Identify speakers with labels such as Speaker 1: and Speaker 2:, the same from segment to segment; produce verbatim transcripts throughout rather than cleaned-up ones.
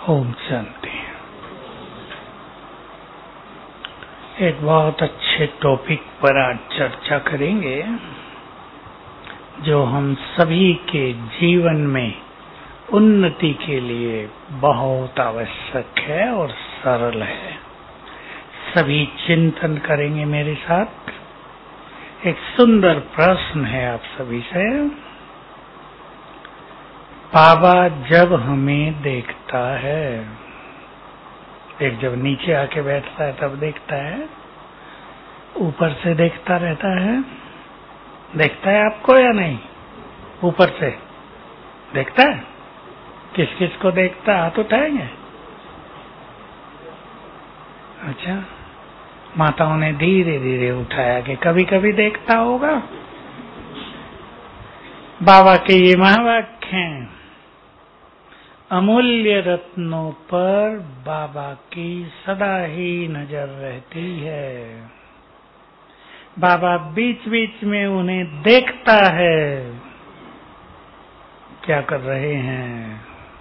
Speaker 1: ओम शांति। एक बहुत अच्छे टॉपिक पर आज चर्चा करेंगे जो हम सभी के जीवन में उन्नति के लिए बहुत आवश्यक है और सरल है। सभी चिंतन करेंगे मेरे साथ। एक सुंदर प्रश्न है आप सभी से। बाबा जब हमें देखता है, एक जब नीचे आके बैठता है तब देखता है, ऊपर से देखता रहता है। देखता है आपको या नहीं? ऊपर से देखता है। किस किस को देखता? हाथ उठाएंगे। अच्छा, माताओं ने धीरे धीरे उठाया कि कभी कभी देखता होगा। बाबा के ये महावाक्य हैं, अमूल्य रत्नों पर बाबा की सदा ही नजर रहती है। बाबा बीच बीच में उन्हें देखता है, क्या कर रहे हैं।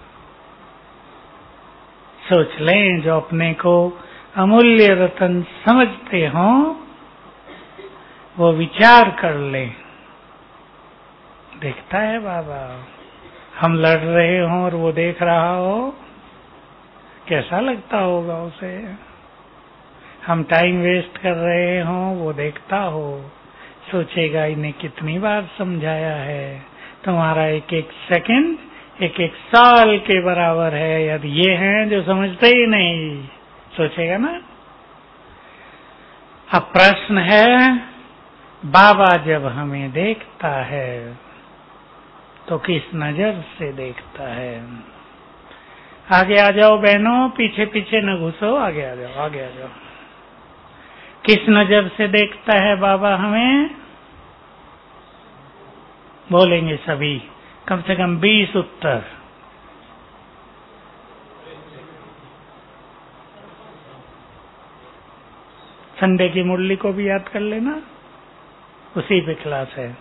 Speaker 1: सोच लें, जो अपने को अमूल्य रत्न समझते हों वो विचार कर लें। देखता है बाबा। हम लड़ रहे हों और वो देख रहा हो, कैसा लगता होगा उसे। हम टाइम वेस्ट कर रहे हों, वो देखता हो, सोचेगा इन्हें कितनी बार समझाया है। तुम्हारा एक एक सेकंड एक एक साल के बराबर है। यदि ये हैं जो समझते ही नहीं, सोचेगा ना। अब प्रश्न है, बाबा जब हमें देखता है तो किस नजर से देखता है? आगे आ जाओ बहनों, पीछे पीछे न घुसो, आगे आ जाओ, आगे आ जाओ। किस नजर से देखता है बाबा हमें? बोलेंगे सभी, कम से कम बीस उत्तर। संडे की मुरली को भी याद कर लेना, उसी पे क्लास है।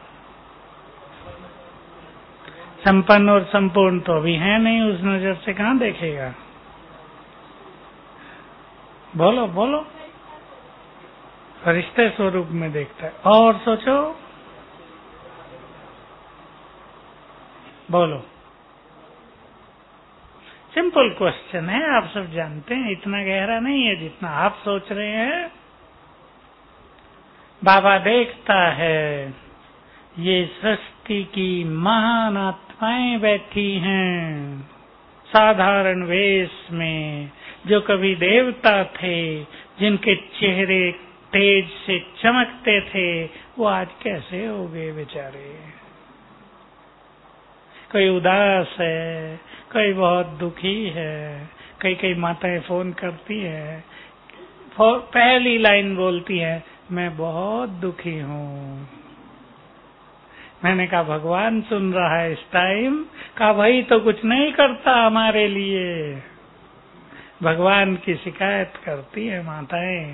Speaker 1: संपन्न और संपूर्ण तो अभी है नहीं, उस नजर से कहां देखेगा? बोलो बोलो। फरिश्ते स्वरूप में देखता है। और सोचो, बोलो। सिंपल क्वेश्चन है, आप सब जानते हैं, इतना गहरा नहीं है जितना आप सोच रहे हैं। बाबा देखता है, ये सृष्टि की महान आत्माएं बैठी हैं साधारण वेश में, जो कभी देवता थे, जिनके चेहरे तेज से चमकते थे, वो आज कैसे हो गए बेचारे। कोई उदास है, कोई बहुत दुखी है। कई कई माताएं फोन करती है, पहली लाइन बोलती है, मैं बहुत दुखी हूँ। मैंने कहा भगवान सुन रहा है इस टाइम? कहा वही तो कुछ नहीं करता हमारे लिए। भगवान की शिकायत करती है माताएं।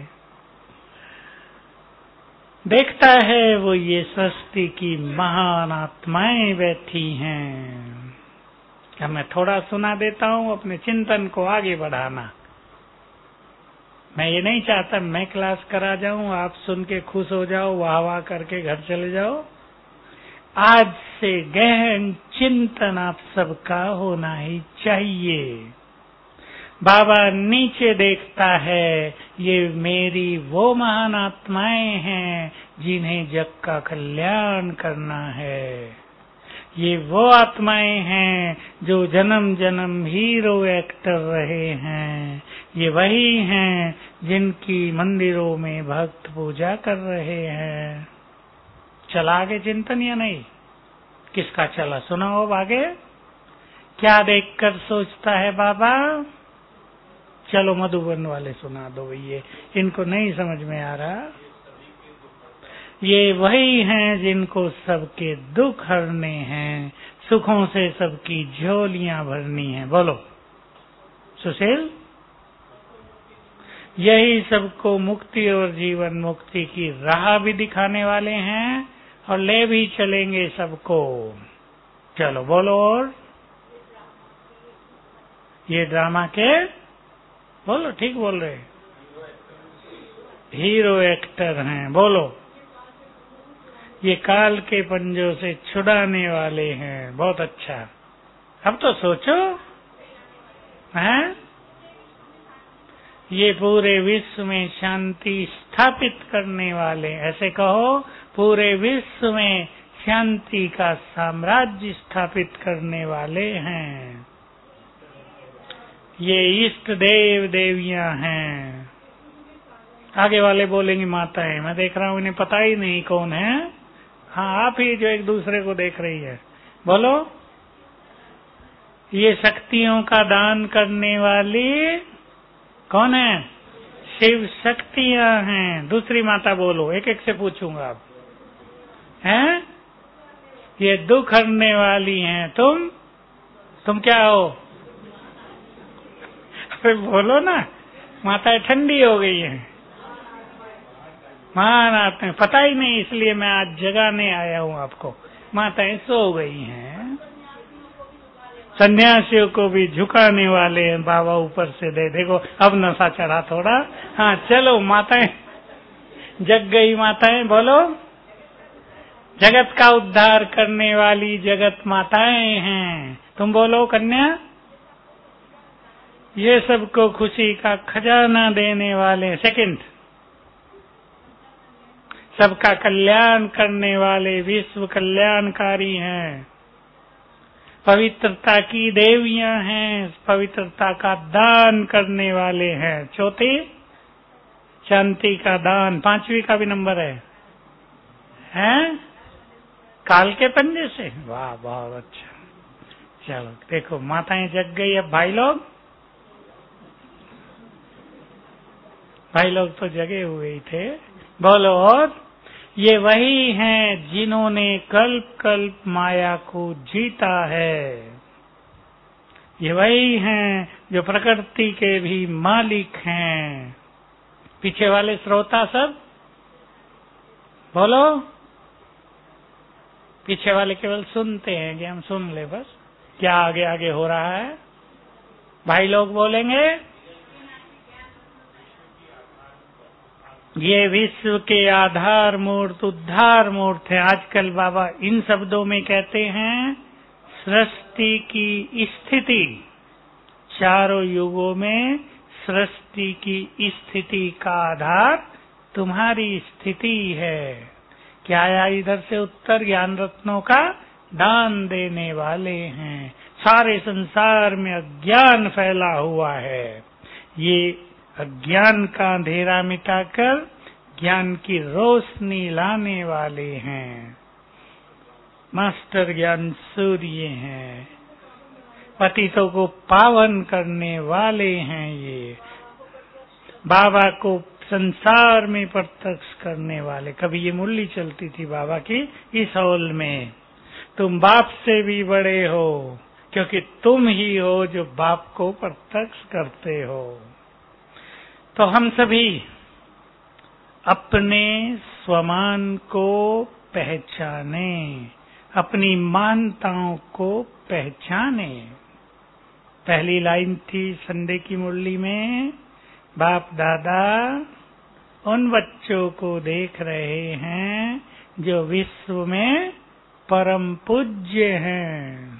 Speaker 1: देखता है वो ये सृष्टि की महान आत्माएं बैठी हैं। क्या मैं थोड़ा सुना देता हूं, अपने चिंतन को आगे बढ़ाना। मैं ये नहीं चाहता मैं क्लास करा जाऊं, आप सुन के खुश हो जाओ, वाह वाह करके घर चले जाओ। आज से गहन चिंतन आप सबका होना ही चाहिए। बाबा नीचे देखता है, ये मेरी वो महान आत्माएं हैं जिन्हें जग का कल्याण करना है। ये वो आत्माएं हैं जो जन्म जन्म हीरो एक्टर रहे हैं। ये वही हैं जिनकी मंदिरों में भक्त पूजा कर रहे हैं। चला आगे चिंतन या नहीं? किसका चला? सुनाओ अब आगे। क्या देखकर सोचता है बाबा? चलो मधुबन वाले सुना दो, ये इनको नहीं समझ में आ रहा। ये वही हैं जिनको सबके दुख हरने हैं, सुखों से सबकी झोलियां भरनी है। बोलो सुशील। यही सबको मुक्ति और जीवन मुक्ति की राह भी दिखाने वाले हैं और ले भी चलेंगे सबको। चलो बोलो। और ये ड्रामा के, बोलो ठीक बोल रहे, हीरो एक्टर हैं। बोलो, ये काल के पंजों से छुड़ाने वाले हैं। बहुत अच्छा। अब तो सोचो, हैं? ये पूरे विश्व में शांति स्थापित करने वाले, ऐसे कहो, पूरे विश्व में शांति का साम्राज्य स्थापित करने वाले हैं। ये इष्ट देव देवियां हैं। आगे वाले बोलेंगे माताएं। मैं देख रहा हूं इन्हें पता ही नहीं कौन है। हाँ, आप ही जो एक दूसरे को देख रही है। बोलो, ये शक्तियों का दान करने वाली कौन है? शिव शक्तियां हैं। दूसरी माता बोलो, एक एक से पूछूंगा अब। हैं? ये दुख हरने वाली हैं। तुम तुम क्या हो? अरे बोलो ना, माताएं ठंडी हो गई हैं। महारात में पता ही नहीं, इसलिए मैं आज जगाने आया हूँ आपको। माताएं सो गई हैं। सन्यासियों को भी झुकाने वाले हैं बाबा ऊपर से। दे देखो, अब नशा चढ़ा थोड़ा। हाँ चलो, माताएं जग गई। माताएं बोलो, जगत का उद्धार करने वाली जगत माताएं हैं। तुम बोलो कन्या, ये सबको खुशी का खजाना देने वाले। सेकंड, सबका कल्याण करने वाले विश्व कल्याणकारी हैं। पवित्रता की देवियां हैं, पवित्रता का दान करने वाले हैं। चौथी, शांति का दान। पांचवी का भी नंबर है, हैं? काल के पंजे से। वाह, बहुत अच्छा। चलो देखो, माताएं जग गई। अब भाई लोग, भाई लोग तो जगे हुए ही थे। बोलो, और ये वही हैं जिन्होंने कल्प कल्प माया को जीता है। ये वही हैं जो प्रकृति के भी मालिक हैं। पीछे वाले श्रोता सब बोलो, पीछे वाले केवल सुनते हैं कि हम सुन ले बस, क्या आगे आगे हो रहा है। भाई लोग बोलेंगे, ये विश्व के आधार मूर्त उद्धार मूर्त है। आजकल बाबा इन शब्दों में कहते हैं, सृष्टि की स्थिति, चारों युगों में सृष्टि की स्थिति का आधार तुम्हारी स्थिति है। क्या आया इधर से उत्तर? ज्ञान रत्नों का दान देने वाले हैं। सारे संसार में अज्ञान फैला हुआ है। ये अज्ञान का अंधेरा मिटाकर ज्ञान की रोशनी लाने वाले हैं। मास्टर ज्ञान सूर्य हैं। पतितों को पावन करने वाले हैं। ये बाबा को संसार में प्रत्यक्ष करने वाले। कभी ये मुरली चलती थी बाबा की इस हॉल में, तुम बाप से भी बड़े हो, क्योंकि तुम ही हो जो बाप को प्रत्यक्ष करते हो। तो हम सभी अपने स्वमान को पहचाने, अपनी मान्यताओं को पहचाने। पहली लाइन थी संडे की मुरली में, बाप दादा उन बच्चों को देख रहे हैं जो विश्व में परम पूज्य हैं।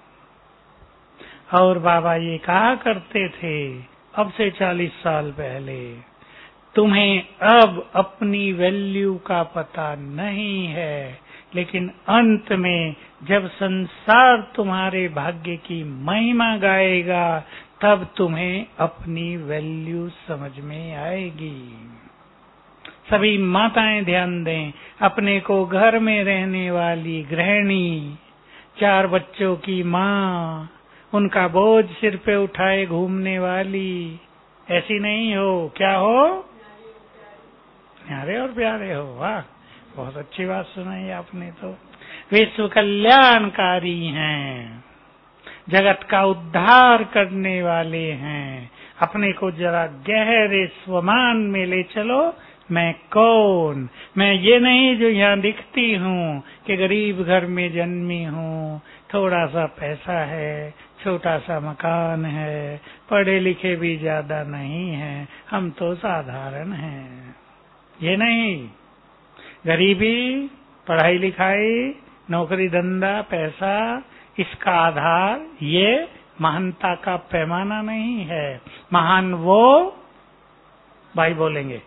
Speaker 1: और बाबा ये कहा करते थे अब से चालीस साल पहले, तुम्हें अब अपनी वैल्यू का पता नहीं है, लेकिन अंत में जब संसार तुम्हारे भाग्य की महिमा गाएगा, तब तुम्हें अपनी वैल्यू समझ में आएगी। सभी माताएं ध्यान दें, अपने को घर में रहने वाली गृहिणी, चार बच्चों की माँ, उनका बोझ सिर पे उठाए घूमने वाली, ऐसी नहीं हो। क्या हो? प्यारे और प्यारे हो। वाह, बहुत अच्छी बात सुनाई आपने। तो विश्व कल्याणकारी हैं, जगत का उद्धार करने वाले हैं। अपने को जरा गहरे स्वमान में ले चलो। मैं कौन? मैं ये नहीं जो यहाँ दिखती हूँ कि गरीब घर में जन्मी हूँ, थोड़ा सा पैसा है, छोटा सा मकान है, पढ़े लिखे भी ज्यादा नहीं है, हम तो साधारण हैं। ये नहीं, गरीबी, पढ़ाई लिखाई, नौकरी धंधा, पैसा, इसका आधार ये महानता का पैमाना नहीं है। महान वो, भाई बोलेंगे,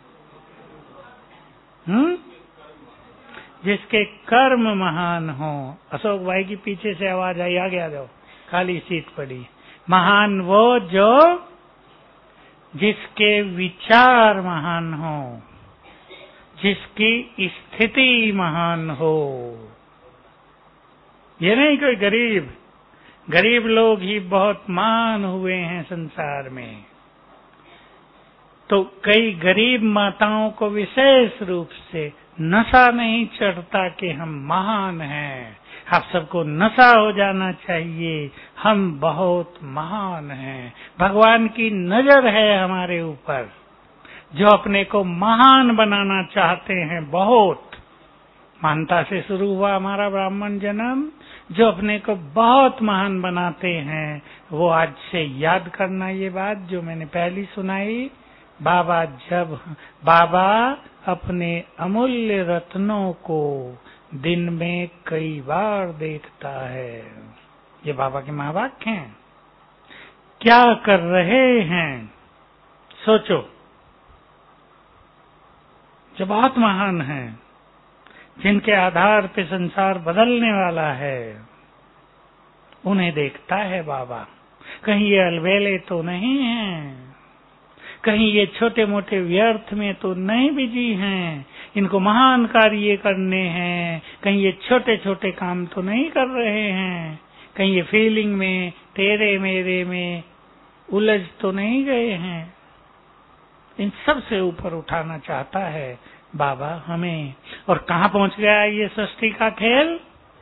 Speaker 1: हम्म, जिसके कर्म महान हो। अशोक भाई की पीछे से आवाज आई, आगे आ जाओ, खाली सीट पड़ी। महान वो जो जिसके विचार महान हो, जिसकी स्थिति महान हो। ये नहीं कोई गरीब, गरीब लोग ही बहुत महान हुए हैं संसार में। तो कई गरीब माताओं को विशेष रूप से नशा नहीं चढ़ता कि हम महान हैं। आप सबको नशा हो जाना चाहिए, हम बहुत महान हैं। भगवान की नजर है हमारे ऊपर, जो अपने को महान बनाना चाहते हैं। बहुत मानता से शुरू हुआ हमारा ब्राह्मण जन्म, जो अपने को बहुत महान बनाते हैं, वो आज से याद करना ये बात जो मैंने पहली सुनाई। बाबा जब बाबा अपने अमूल्य रत्नों को दिन में कई बार देखता है। ये बाबा के महावाक्य हैं। क्या कर रहे हैं सोचो, जो बहुत महान हैं, जिनके आधार पे संसार बदलने वाला है, उन्हें देखता है बाबा। कहीं ये अलबेले तो नहीं हैं, कहीं ये छोटे मोटे व्यर्थ में तो नहीं बिजी हैं, इनको महान कार्य करने हैं। कहीं ये छोटे छोटे काम तो नहीं कर रहे हैं, कहीं ये फीलिंग में, तेरे मेरे में उलझ तो नहीं गए हैं। इन सब से ऊपर उठाना चाहता है बाबा हमें। और कहाँ पहुंच गया ये सृष्टि का खेल,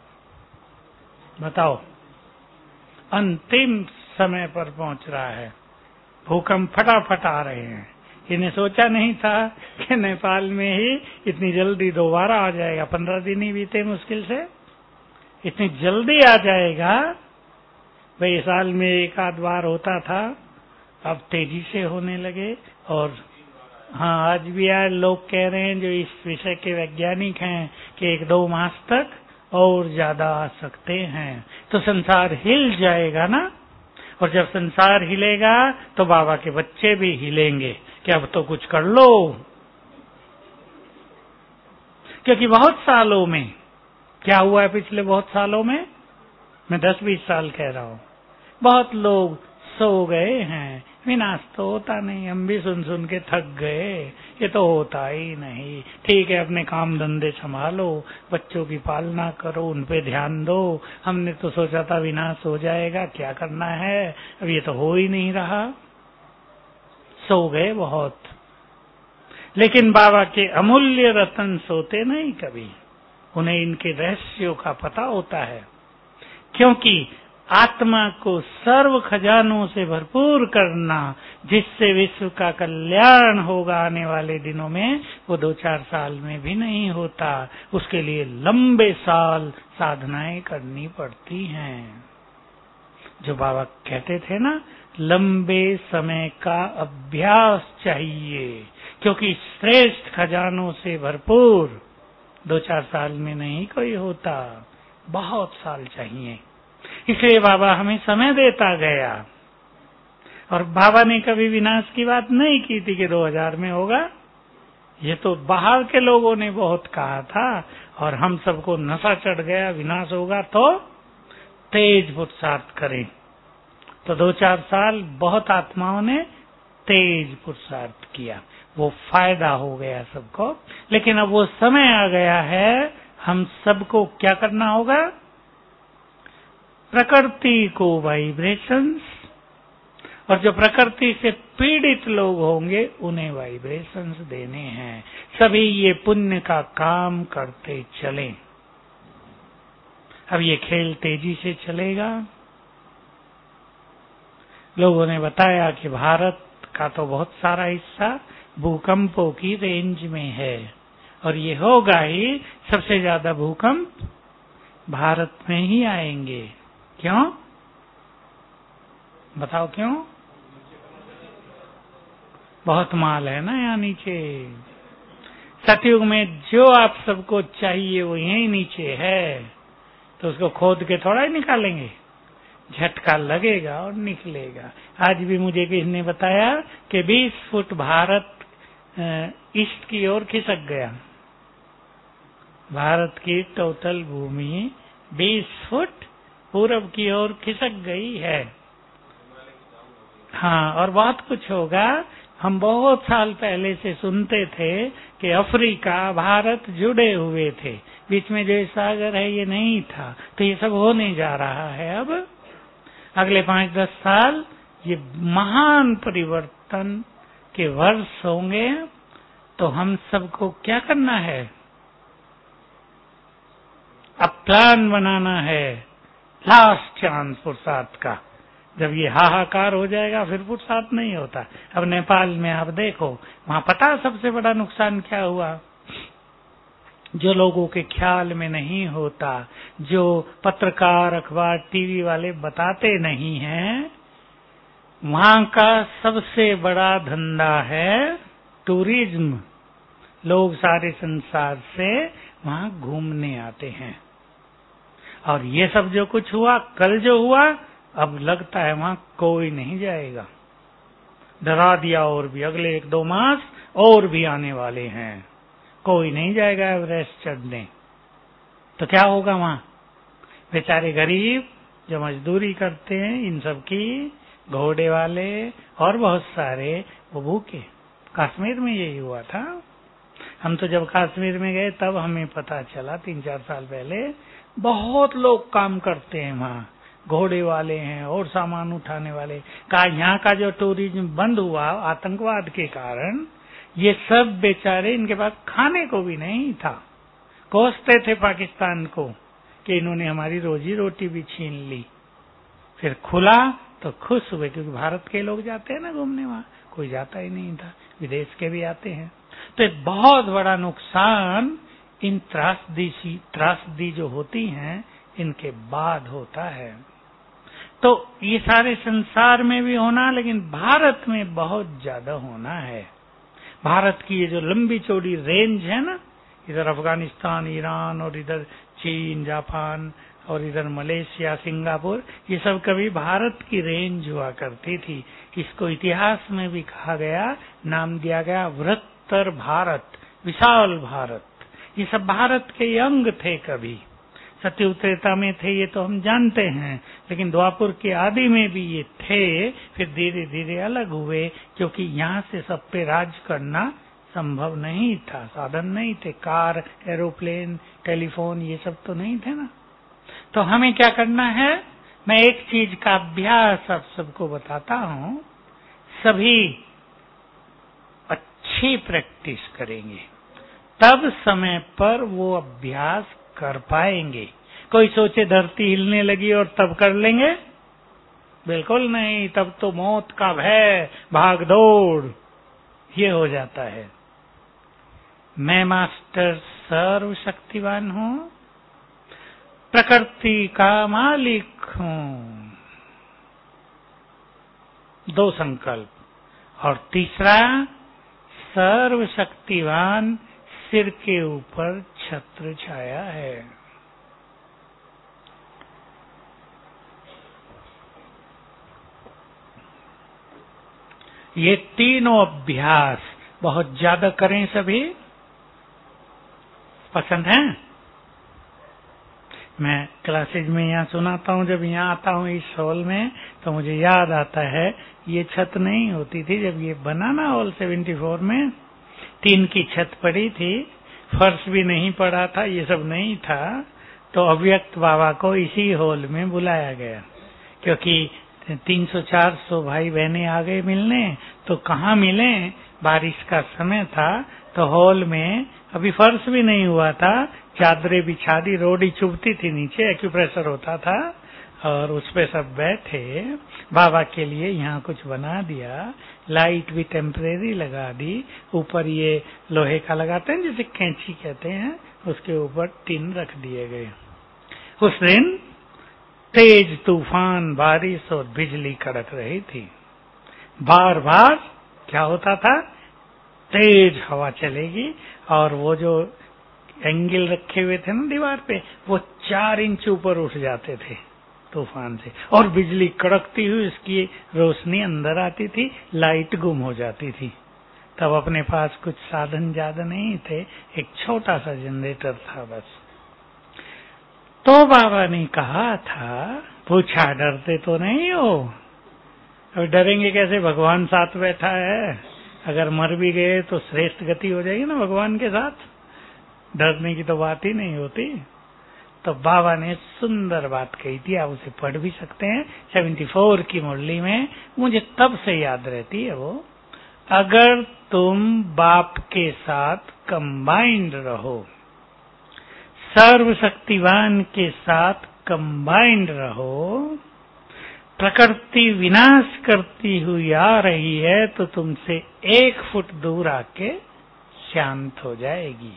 Speaker 1: बताओ? अंतिम समय पर पहुंच रहा है। भूकंप फटाफट आ रहे हैं। इन्हें सोचा नहीं था कि नेपाल में ही इतनी जल्दी दोबारा आ जाएगा। पंद्रह दिन ही बीते मुश्किल से, इतनी जल्दी आ जाएगा। भाई साल में एक आध बार होता था, अब तेजी से होने लगे। और हाँ, आज भी यार लोग कह रहे हैं, जो इस विषय के वैज्ञानिक हैं, कि एक दो मास तक और ज्यादा आ सकते हैं। तो संसार हिल जाएगा ना। और जब संसार हिलेगा तो बाबा के बच्चे भी हिलेंगे कि अब तो कुछ कर लो। क्योंकि बहुत सालों में क्या हुआ है, पिछले बहुत सालों में, मैं दस बीस साल कह रहा हूं, बहुत लोग सो गए हैं। विनाश तो होता नहीं, हम भी सुन सुन के थक गए, ये तो होता ही नहीं। ठीक है, अपने काम धंधे संभालो, बच्चों की पालना करो, उन पे ध्यान दो। हमने तो सोचा था विनाश हो जाएगा, क्या करना है, अब ये तो हो ही नहीं रहा। सो गए बहुत। लेकिन बाबा के अमूल्य रतन सोते नहीं कभी, उन्हें इनके रहस्यों का पता होता है। क्योंकि आत्मा को सर्व खजानों से भरपूर करना, जिससे विश्व का कल्याण होगा आने वाले दिनों में, वो दो चार साल में भी नहीं होता। उसके लिए लंबे साल साधनाएं करनी पड़ती हैं। जो बाबा कहते थे ना, लंबे समय का अभ्यास चाहिए, क्योंकि श्रेष्ठ खजानों से भरपूर दो चार साल में नहीं कोई होता, बहुत साल चाहिए। इसलिए बाबा हमें समय देता गया। और बाबा ने कभी विनाश की बात नहीं की थी कि दो हज़ार में होगा। ये तो बाहर के लोगों ने बहुत कहा था, और हम सबको नशा चढ़ गया, विनाश होगा तो तेज पुरुषार्थ करें। तो दो चार साल बहुत आत्माओं ने तेज पुरुषार्थ किया, वो फायदा हो गया सबको। लेकिन अब वो समय आ गया है, हम सबको क्या करना होगा? प्रकृति को वाइब्रेशंस, और जो प्रकृति से पीड़ित लोग होंगे उन्हें वाइब्रेशंस देने हैं। सभी ये पुण्य का काम करते चलें। अब ये खेल तेजी से चलेगा। लोगों ने बताया कि भारत का तो बहुत सारा हिस्सा भूकंपों की रेंज में है, और ये होगा ही, सबसे ज्यादा भूकंप भारत में ही आएंगे। क्यों? बताओ क्यों? बहुत माल है ना यहाँ नीचे। सतयुग में जो आप सबको चाहिए वो यही नीचे है, तो उसको खोद के थोड़ा ही निकालेंगे, झटका लगेगा और निकलेगा। आज भी मुझे किसी ने बताया कि बीस फुट भारत ईस्ट की ओर खिसक गया। भारत की टोटल भूमि बीस फुट पूरब की ओर खिसक गई है। हाँ, और बहुत कुछ होगा। हम बहुत साल पहले से सुनते थे कि अफ्रीका भारत जुड़े हुए थे, बीच में जो सागर है ये नहीं था, तो ये सब होने जा रहा है। अब अगले पांच दस साल ये महान परिवर्तन के वर्ष होंगे। तो हम सबको क्या करना है? अब प्लान बनाना है, लास्ट चांस पुरुषार्थ का। जब ये हाहाकार हो जाएगा फिर पुरुषार्थ नहीं होता। अब नेपाल में आप देखो, वहां पता सबसे बड़ा नुकसान क्या हुआ, जो लोगों के ख्याल में नहीं होता, जो पत्रकार अखबार टीवी वाले बताते नहीं हैं। वहां का सबसे बड़ा धंधा है टूरिज्म। लोग सारे संसार से वहां घूमने आते हैं, और ये सब जो कुछ हुआ, कल जो हुआ, अब लगता है वहां कोई नहीं जाएगा। डरा दिया, और भी अगले एक दो मास और भी आने वाले हैं, कोई नहीं जाएगा एवरेस्ट चढ़ने। तो क्या होगा वहां? बेचारे गरीब जो मजदूरी करते हैं, इन सब की, घोड़े वाले और बहुत सारे, वो भूखे। कश्मीर में यही हुआ था। हम तो जब कश्मीर में गए तब हमें पता चला, तीन चार साल पहले, बहुत लोग काम करते हैं वहां, घोड़े वाले हैं और सामान उठाने वाले। का यहाँ का जो टूरिज्म बंद हुआ आतंकवाद के कारण, ये सब बेचारे, इनके पास खाने को भी नहीं था। कोसते थे पाकिस्तान को कि इन्होंने हमारी रोजी रोटी भी छीन ली। फिर खुला तो खुश हुए, क्योंकि भारत के लोग जाते हैं ना घूमने, वहां कोई जाता ही नहीं था, विदेश के भी आते हैं। तो एक बहुत बड़ा नुकसान इन त्रासदी त्रासदी जो होती हैं इनके बाद होता है। तो ये सारे संसार में भी होना, लेकिन भारत में बहुत ज्यादा होना है। भारत की ये जो लंबी चौड़ी रेंज है ना, इधर अफगानिस्तान, ईरान, और इधर चीन, जापान, और इधर मलेशिया, सिंगापुर, ये सब कभी भारत की रेंज हुआ करती थी। इसको इतिहास में भी कहा गया, नाम दिया गया वृत्तर भारत, विशाल भारत। ये सब भारत के अंग थे। कभी सत्ययुग त्रेता में थे, ये तो हम जानते हैं, लेकिन द्वापर के आदि में भी ये थे। फिर धीरे धीरे अलग हुए, क्योंकि यहाँ से सब पे राज करना संभव नहीं था, साधन नहीं थे, कार, एरोप्लेन, टेलीफोन, ये सब तो नहीं थे ना। तो हमें क्या करना है? मैं एक चीज का अभ्यास आप सबको बताता हूं। सभी अच्छी प्रैक्टिस करेंगे तब समय पर वो अभ्यास कर पाएंगे। कोई सोचे धरती हिलने लगी और तब कर लेंगे, बिल्कुल नहीं। तब तो मौत का भय, भाग दौड़, ये हो जाता है। मैं मास्टर सर्वशक्तिवान हूं, प्रकृति का मालिक हूं, दो संकल्प। और तीसरा, सर्वशक्तिवान सिर के ऊपर छत्र छाया है। ये तीनों अभ्यास बहुत ज्यादा करें। सभी पसंद है? मैं क्लासेज में यहाँ सुनाता हूँ, जब यहाँ आता हूँ इस हॉल में, तो मुझे याद आता है ये छत नहीं होती थी जब ये बना ना हॉल सेवेंटी फोर में, टीन की छत पड़ी थी, फर्श भी नहीं पड़ा था, ये सब नहीं था। तो अव्यक्त बाबा को इसी हॉल में बुलाया गया, क्योंकि तीन सौ चार सौ भाई बहने आ गए मिलने। तो कहाँ मिले, बारिश का समय था, तो हॉल में अभी फर्श भी नहीं हुआ था, चादरें बिछा दी, रोडी चुभती थी नीचे, एक्यूप्रेशर होता था, और उस पे सब बैठे। बाबा के लिए यहाँ कुछ बना दिया, लाइट भी टेम्परेरी लगा दी, ऊपर ये लोहे का लगाते हैं जिसे कैंची कहते हैं, उसके ऊपर टिन रख दिए गए। उस दिन तेज तूफान, बारिश और बिजली कड़क रही थी। बार बार क्या होता था, तेज हवा चलेगी और वो जो एंगल रखे हुए थे ना दीवार पे, वो चार इंच ऊपर उठ जाते थे तूफान से, और बिजली कड़कती हुई उसकी रोशनी अंदर आती थी, लाइट गुम हो जाती थी। तब अपने पास कुछ साधन ज्यादा नहीं थे, एक छोटा सा जनरेटर था बस। तो बाबा ने कहा था, पूछा डरते तो नहीं हो? अब डरेंगे कैसे, भगवान साथ बैठा है, अगर मर भी गए तो श्रेष्ठ गति हो जाएगी ना भगवान के साथ, डरने की तो बात ही नहीं होती। तो बाबा ने सुंदर बात कही थी, आप उसे पढ़ भी सकते हैं चौहत्तर की मुरली में, मुझे तब से याद रहती है वो। अगर तुम बाप के साथ कंबाइंड रहो, सर्वशक्तिवान के साथ कंबाइंड रहो, प्रकृति विनाश करती हुई आ रही है तो तुमसे एक फुट दूर आके शांत हो जाएगी,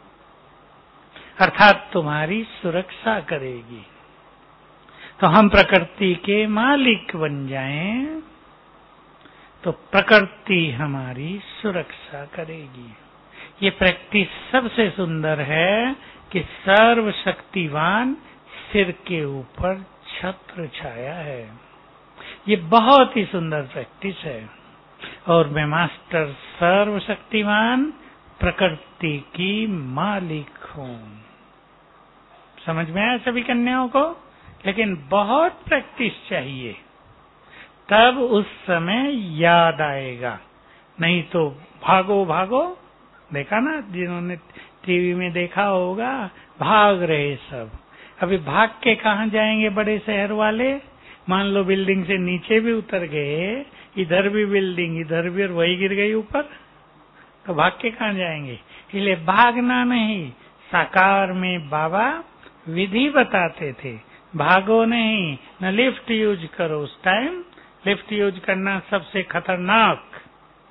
Speaker 1: अर्थात तुम्हारी सुरक्षा करेगी। तो हम प्रकृति के मालिक बन जाएं तो प्रकृति हमारी सुरक्षा करेगी। ये प्रैक्टिस सबसे सुंदर है कि सर्वशक्तिवान सिर के ऊपर छत्र छाया है। ये बहुत ही सुंदर प्रैक्टिस है। और मैं मास्टर सर्वशक्तिवान प्रकृति की मालिक हूँ। समझ में आया सभी कन्याओं को? लेकिन बहुत प्रैक्टिस चाहिए, तब उस समय याद आएगा। नहीं तो भागो भागो, देखा ना जिन्होंने टीवी में देखा होगा, भाग रहे सब। अभी भाग के कहाँ जाएंगे बड़े शहर वाले? मान लो बिल्डिंग से नीचे भी उतर गए, इधर भी बिल्डिंग, इधर भी, और वही गिर गई ऊपर, तो भाग के कहाँ जाएंगे? इसलिए भागना नहीं। साकार में बाबा विधि बताते थे, भागो नहीं, न लिफ्ट यूज करो। उस टाइम लिफ्ट यूज करना सबसे खतरनाक।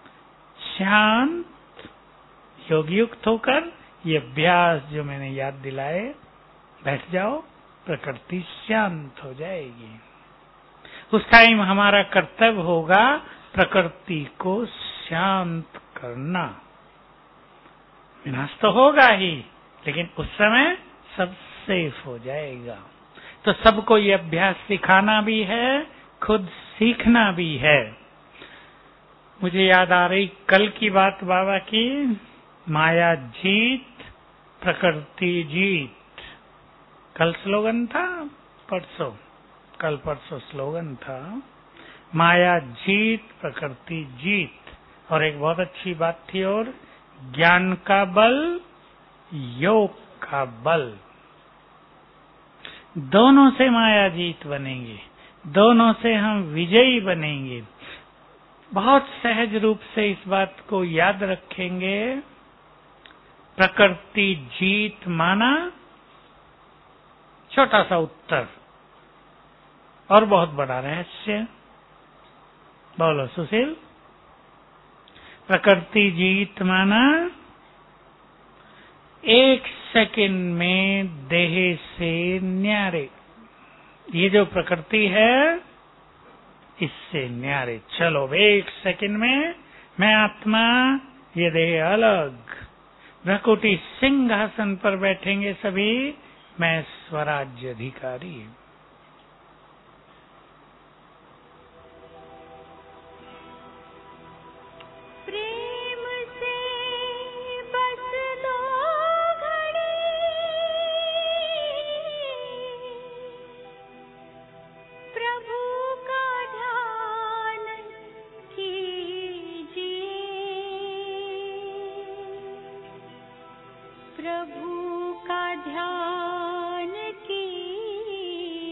Speaker 1: शांत योग युक्त होकर ये अभ्यास जो मैंने याद दिलाए, बैठ जाओ, प्रकृति शांत हो जाएगी। उस टाइम हमारा कर्तव्य होगा प्रकृति को शांत करना। विनाश तो होगा ही, लेकिन उस समय सब सेफ हो जाएगा। तो सबको ये अभ्यास सिखाना भी है, खुद सीखना भी है। मुझे याद आ रही कल की बात बाबा की, माया जीत प्रकृति जीत। कल स्लोगन था, परसों, कल परसों स्लोगन था, माया जीत प्रकृति जीत। और एक बहुत अच्छी बात थी, और ज्ञान का बल, योग का बल, दोनों से माया जीत बनेंगे, दोनों से हम विजयी बनेंगे। बहुत सहज रूप से इस बात को याद रखेंगे। प्रकृति जीत माना छोटा सा उत्तर और बहुत बड़ा रहस्य। बोलो सुशील। प्रकृति जीत माना एक सेकंड में देह से न्यारे, ये जो प्रकृति है इससे न्यारे चलो। एक सेकंड में मैं आत्मा, ये देह अलग। भ्रकुटी सिंहासन पर बैठेंगे सभी, मैं स्वराज्य अधिकारी।
Speaker 2: प्रेम से बस दो घड़ी प्रभु का ध्यान कीजिए, प्रभु का ध्यान कीजिए।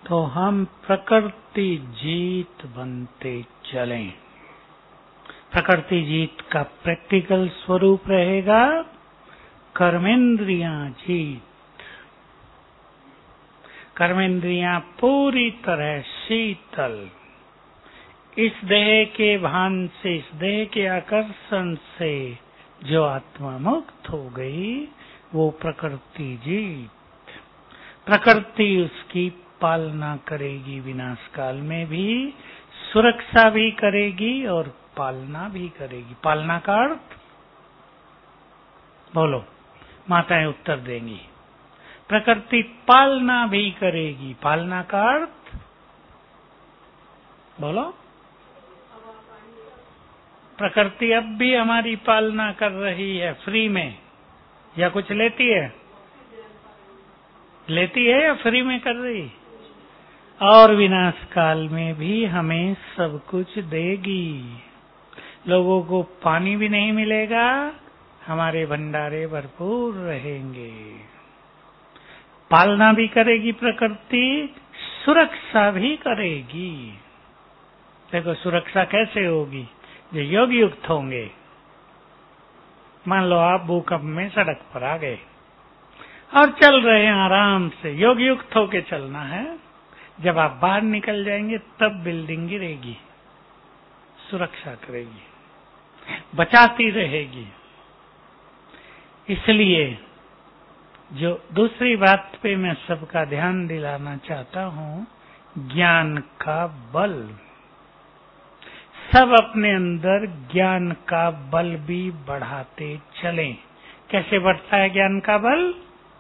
Speaker 1: तो हम प्रकृति जीत बनते चलें। प्रकृति जीत का प्रैक्टिकल स्वरूप रहेगा कर्मेंद्रियां जीत। कर्मेंद्रियां पूरी तरह शीतल, इस देह के भान से, इस देह के आकर्षण से जो आत्मा मुक्त हो गई वो प्रकृति जीत। प्रकृति उसकी पालना करेगी, विनाश काल में भी सुरक्षा भी करेगी और पालना भी करेगी। पालना का अर्थ बोलो, माताएं उत्तर देंगी। प्रकृति पालना भी करेगी। पालना का अर्थ बोलो। प्रकृति अब भी हमारी पालना कर रही है फ्री में, या कुछ लेती है? लेती है या फ्री में कर रही? और विनाश काल में भी हमें सब कुछ देगी। लोगों को पानी भी नहीं मिलेगा, हमारे भंडारे भरपूर रहेंगे। पालना भी करेगी प्रकृति, सुरक्षा भी करेगी। देखो सुरक्षा कैसे होगी? जो योग युक्त होंगे। मान लो आप भूकंप में सड़क पर आ गए और चल रहे हैं आराम से, योग युक्त होके चलना है। जब आप बाहर निकल जाएंगे तब बिल्डिंग गिरेगी, सुरक्षा करेगी, बचाती रहेगी। इसलिए जो दूसरी बात पे मैं सबका ध्यान दिलाना चाहता हूं, ज्ञान का बल। सब अपने अंदर ज्ञान का बल भी बढ़ाते चलें। कैसे बढ़ता है ज्ञान का बल?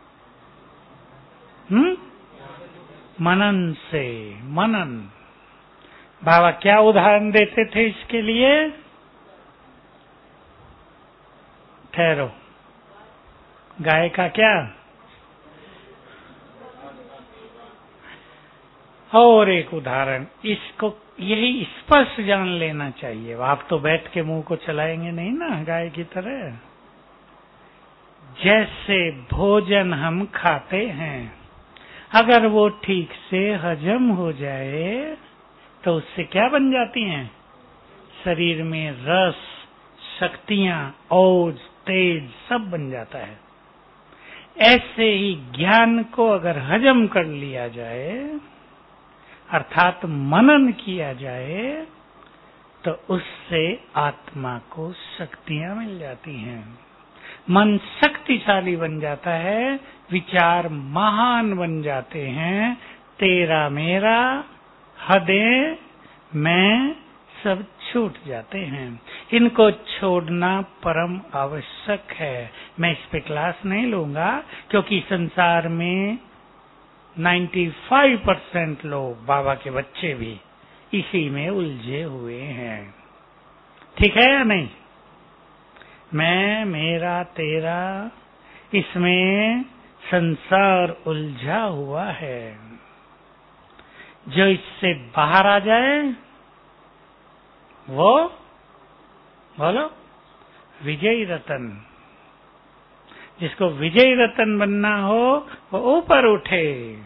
Speaker 1: हम्म मनन से। मनन। बाबा क्या उदाहरण देते थे इसके लिए? ठहरो, गाय का क्या? और एक उदाहरण, इसको यही स्पष्ट जान लेना चाहिए। आप तो बैठ के मुंह को चलाएंगे नहीं ना गाय की तरह। जैसे भोजन हम खाते हैं, अगर वो ठीक से हजम हो जाए तो उससे क्या बन जाती हैं? शरीर में रस, शक्तियां, ओज, तेज सब बन जाता है। ऐसे ही ज्ञान को अगर हजम कर लिया जाए, अर्थात मनन किया जाए, तो उससे आत्मा को शक्तियां मिल जाती हैं। मन शक्तिशाली बन जाता है, विचार महान बन जाते हैं। तेरा मेरा, हदें, मैं सब छूट जाते हैं। इनको छोड़ना परम आवश्यक है। मैं इस पे क्लास नहीं लूंगा, क्योंकि संसार में पचानवे परसेंट लोग, बाबा के बच्चे भी, इसी में उलझे हुए हैं। ठीक है या नहीं? मैं, मेरा, तेरा, इसमें संसार उलझा हुआ है। जो इससे बाहर आ जाए वो बोलो विजयी रतन। जिसको विजयी रतन बनना हो वो ऊपर उठे,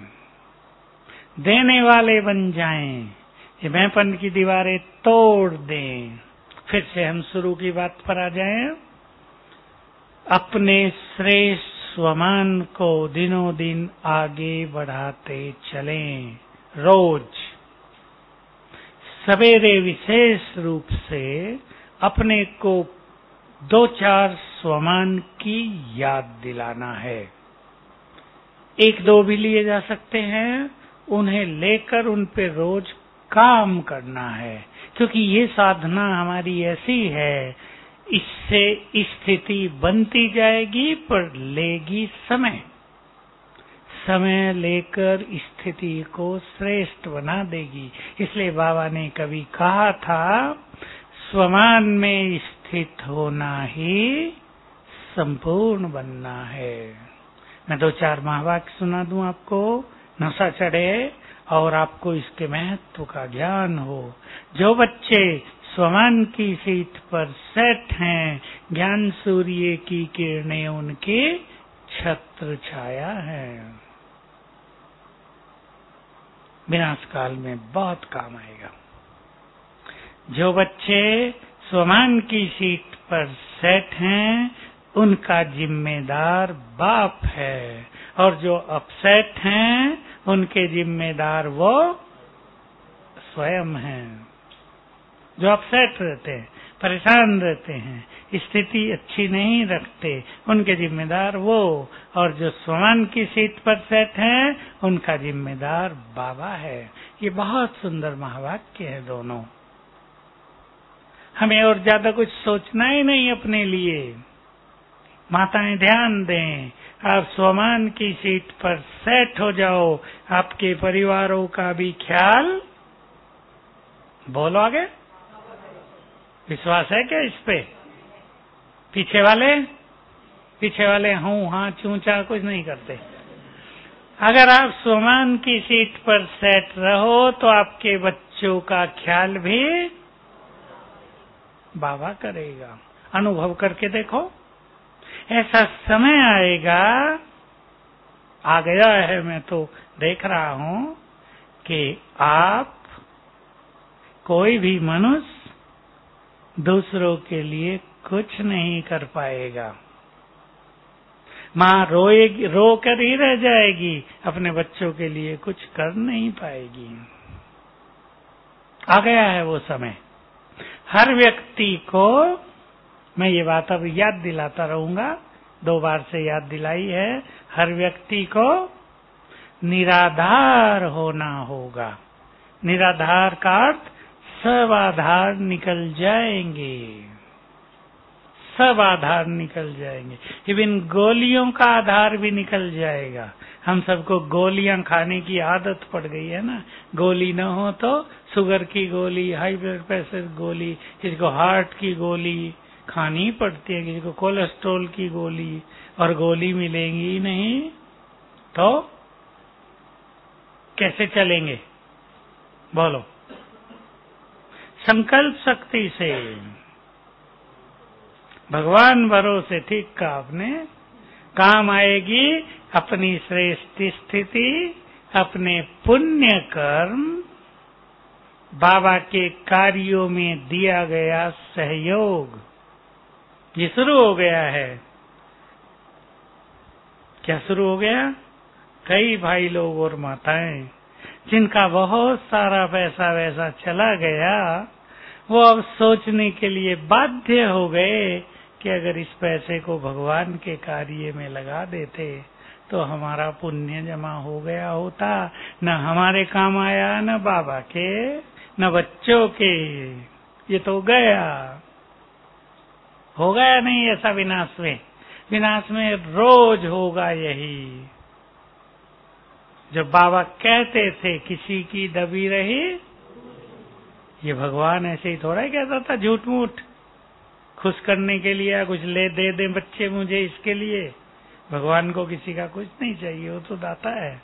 Speaker 1: देने वाले बन जाएं, ये मैंपन की दीवारें तोड़ दें। फिर से हम शुरू की बात पर आ जाएं। अपने श्रेष्ठ स्वमान को दिनों दिन आगे बढ़ाते चलें। रोज सवेरे विशेष रूप से अपने को दो चार स्वमान की याद दिलाना है। एक दो भी लिए जा सकते हैं, उन्हें लेकर उन पे रोज काम करना है। क्योंकि ये साधना हमारी ऐसी है, इससे स्थिति बनती जाएगी पर लेगी समय। समय लेकर स्थिति को श्रेष्ठ बना देगी। इसलिए बाबा ने कभी कहा था, स्वमान में स्थित होना ही संपूर्ण बनना है। मैं दो चार महावाक्य सुना दूं आपको, नशा चढ़े और आपको इसके महत्व का ज्ञान हो। जो बच्चे स्वमान की सीट पर सेट हैं, ज्ञान सूर्य की किरणें उनकी छत्र छाया है। विनाश काल में बहुत काम आएगा। जो बच्चे स्वमान की सीट पर सेट हैं, उनका जिम्मेदार बाप है, और जो अपसेट हैं, उनके जिम्मेदार वो स्वयं हैं। जो अपसेट रहते हैं, परेशान रहते हैं, स्थिति अच्छी नहीं रखते, उनके जिम्मेदार वो, और जो स्वमान की सीट पर सेट हैं, उनका जिम्मेदार बाबा है। ये बहुत सुंदर महावाक्य है दोनों। हमें और ज्यादा कुछ सोचना ही नहीं अपने लिए। माताएं ध्यान दें, आप स्वमान की सीट पर सेट हो जाओ, आपके परिवारों का भी ख्याल। बोलो आगे, विश्वास है क्या इस पे? पीछे वाले पीछे वाले हूं हाँ चूंचा कुछ नहीं करते। अगर आप स्वमान की सीट पर सेट रहो तो आपके बच्चों का ख्याल भी बाबा करेगा। अनुभव करके देखो, ऐसा समय आएगा, आ गया है, मैं तो देख रहा हूं कि आप कोई भी मनुष्य दूसरों के लिए कुछ नहीं कर पाएगा। माँ रोएगी, रो कर ही रह जाएगी, अपने बच्चों के लिए कुछ कर नहीं पाएगी। आ गया है वो समय। हर व्यक्ति को, मैं ये बात अब याद दिलाता रहूंगा, दो बार से याद दिलाई है, हर व्यक्ति को निराधार होना होगा। निराधार का अर्थ सब आधार निकल जाएंगे, सब आधार निकल जाएंगे। इवन गोलियों का आधार भी निकल जाएगा। हम सबको गोलियां खाने की आदत पड़ गई है ना। गोली न हो तो शुगर की गोली, हाई ब्लड प्रेशर गोली, किसी को हार्ट की गोली खानी पड़ती है, किसी को कोलेस्ट्रॉल की गोली, और गोली मिलेंगी ही नहीं तो कैसे चलेंगे? बोलो। संकल्प शक्ति से, भगवान भरोसे, ठीक कहा आपने, काम आएगी अपनी श्रेष्ठ स्थिति, अपने पुण्य कर्म, बाबा के कार्यों में दिया गया सहयोग। ये शुरू हो गया है। क्या शुरू हो गया? कई भाई लोग और माताएं जिनका बहुत सारा पैसा वैसा चला गया, वो अब सोचने के लिए बाध्य हो गए कि अगर इस पैसे को भगवान के कार्य में लगा देते तो हमारा पुण्य जमा हो गया होता, न हमारे काम आया, न बाबा के, न बच्चों के। ये तो गया, हो गया नहीं ऐसा विनाश में। विनाश में रोज होगा यही। जब बाबा कहते थे किसी की दबी रही, ये भगवान ऐसे ही थोड़ा ही कहता था झूठ मूठ, खुश करने के लिए कुछ ले दे दे बच्चे मुझे इसके लिए। भगवान को किसी का कुछ नहीं चाहिए, वो तो दाता है।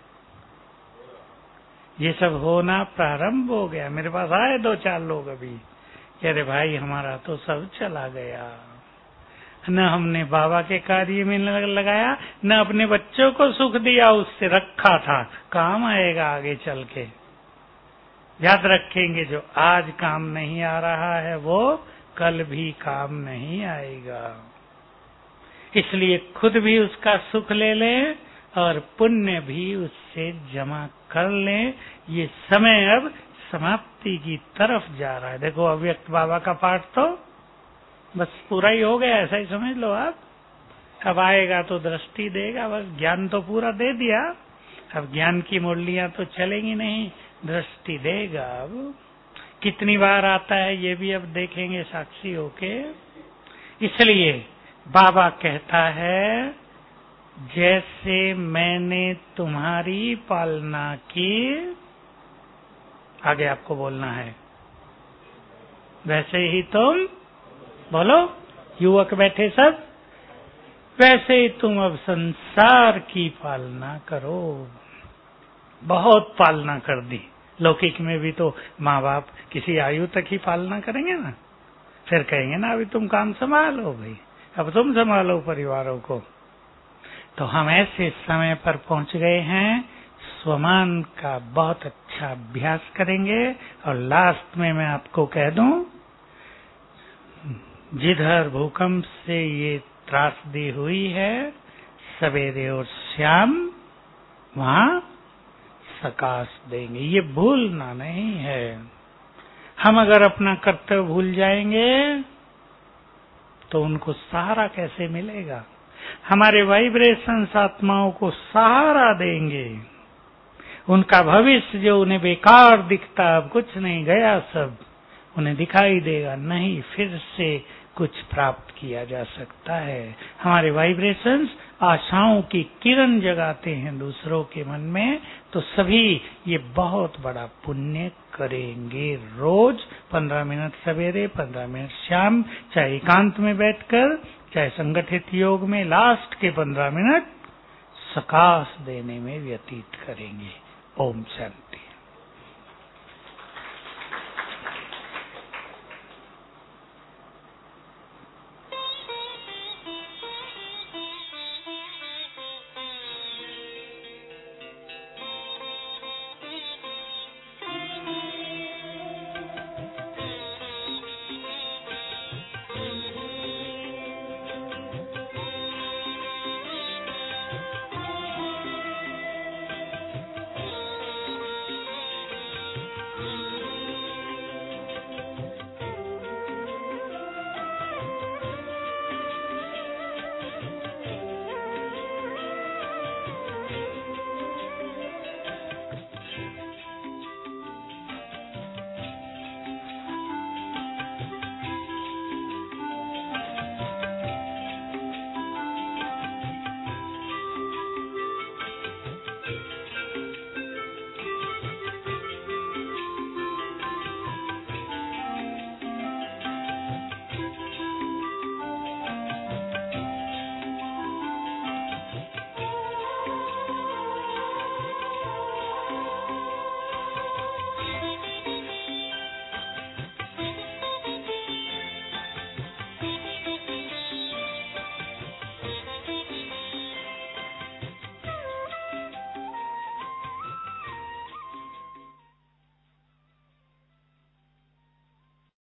Speaker 1: ये सब होना प्रारंभ हो गया। मेरे पास आए दो चार लोग अभी, कह रहे भाई हमारा तो सब चला गया, न हमने बाबा के कार्य में लगाया, न अपने बच्चों को सुख दिया, उससे रखा था, काम आएगा आगे चल के। याद रखेंगे, जो आज काम नहीं आ रहा है वो कल भी काम नहीं आएगा। इसलिए खुद भी उसका सुख ले लें और पुण्य भी उससे जमा कर लें। ये समय अब समाप्ति की तरफ जा रहा है। देखो अव्यक्त बाबा का पाठ तो बस पूरा ही हो गया, ऐसा ही समझ लो आप। अब आएगा तो दृष्टि देगा, बस ज्ञान तो पूरा दे दिया, अब ज्ञान की मुरलियां तो चलेंगी नहीं, दृष्टि देगा। अब कितनी बार आता है ये भी अब देखेंगे साक्षी होके। इसलिए बाबा कहता है, जैसे मैंने तुम्हारी पालना की, आगे आपको बोलना है, वैसे ही तुम, बोलो युवक बैठे सब, वैसे ही तुम अब संसार की पालना करो। बहुत पालना कर दी। लौकिक में भी तो माँ बाप किसी आयु तक ही पालना करेंगे ना, फिर कहेंगे ना अभी तुम काम संभालो भाई, अब तुम संभालो परिवारों को। तो हम ऐसे समय पर पहुंच गए हैं स्वमान का बहुत अच्छा अभ्यास करेंगे। और लास्ट में मैं आपको कह दूं, जिधर भूकंप से ये त्रासदी हुई है सवेरे और शाम, वहां सकाश देंगे, ये भूलना नहीं है। हम अगर अपना कर्तव्य भूल जाएंगे तो उनको सहारा कैसे मिलेगा? हमारे वाइब्रेशंस आत्माओं को सहारा देंगे। उनका भविष्य जो उन्हें बेकार दिखता, अब कुछ नहीं गया सब, उन्हें दिखाई देगा नहीं, फिर से कुछ प्राप्त किया जा सकता है। हमारे वाइब्रेशंस आशाओं की किरण जगाते हैं दूसरों के मन में, तो सभी ये बहुत बड़ा पुण्य करेंगे। रोज पंद्रह मिनट सवेरे, पंद्रह मिनट शाम, चाहे एकांत में बैठकर, चाहे संगठित योग में, लास्ट के पंद्रह मिनट सकाश देने में व्यतीत करेंगे। ओम शांति।